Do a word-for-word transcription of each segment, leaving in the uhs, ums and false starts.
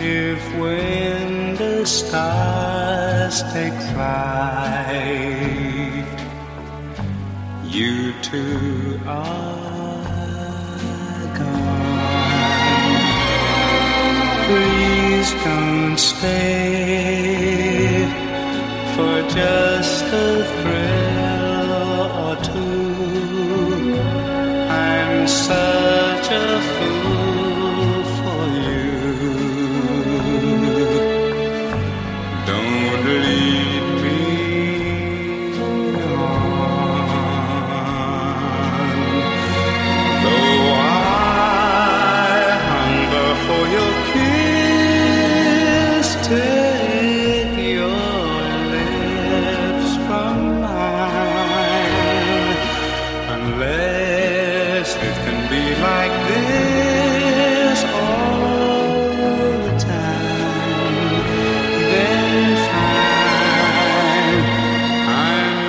if when the stars take flight, you too are gone, please don't stay for just a thrill or two. I'm such a fool for you. Don't lead me on, though I hunger for your kiss. Take your lips from mine, unless it can be like this all the time, then fine, I'm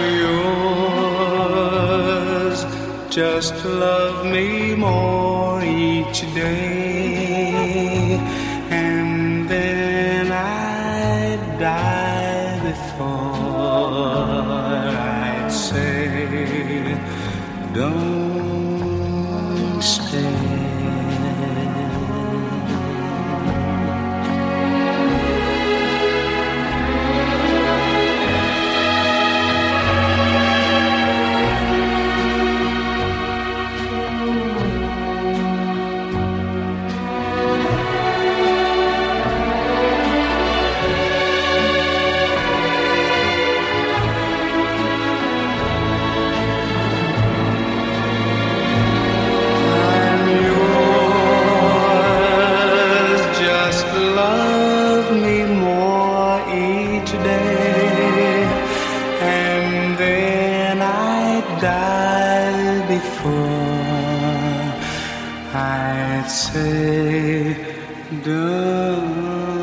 yours. Just love me more each day, and then I'd die before I'd say, don't stay. Love me more each day, and then I'd die before I'd say, don't